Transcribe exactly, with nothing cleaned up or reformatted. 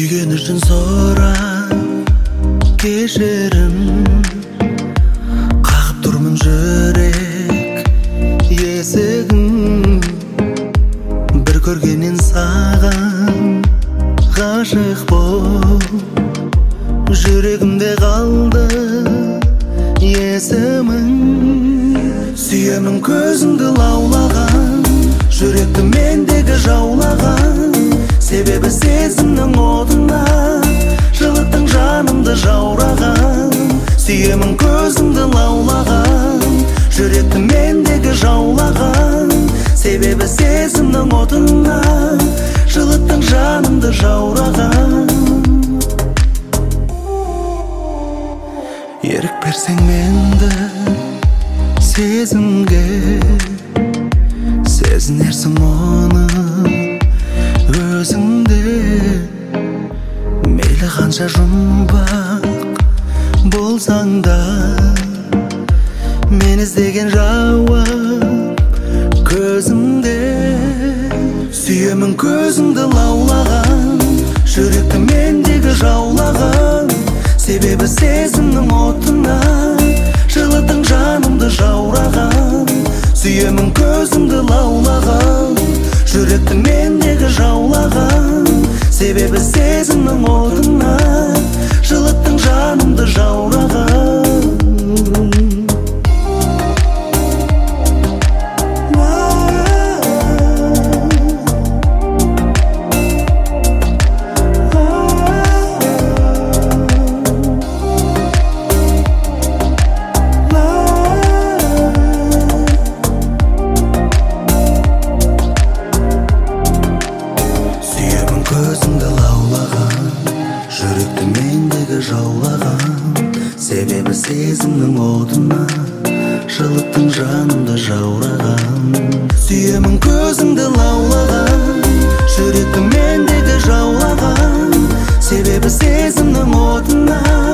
Сүйген үшін сора кешірім, қағып тұрмын жүрек есігін. Бір көргеннен саған ғашық болып, жүрегімде қалды есімің. Сүйемін көзіңді лаулаған, жүректі мендегі жаулаған. Себебі сезімнің отына жылыттың жанымды жаураған. Сүйемін көзіңді лаулаған, жүректі мендегі жаулаған. Себебі сезімнің отына жылыттың жанымды жаураған. Ерік берсең менді сезімге, сезінерсің оны өзіңде. Мейлі қанша жұмбақ болсаң да, мен іздеген жауап көзіңде. Сүйемін көзіңді лаулаған, жүректі мендегі жаулаған. Себебі сезімнің отына жылыттың жанымды жаураған. Сүйемін көзіңді лаулаған, жүректі мендегі жаулаған. Себебі сезімнің отына жылыттың жанымды жаураған. Көзіңді лаулаған, жүректі мендегі жаулаған. Себебі сезімнің отына жылыттың жанымды жаураған. Сүйемін көзіңді лаулаған, жүректі мендегі жаулаған. Себебі сезімнің отына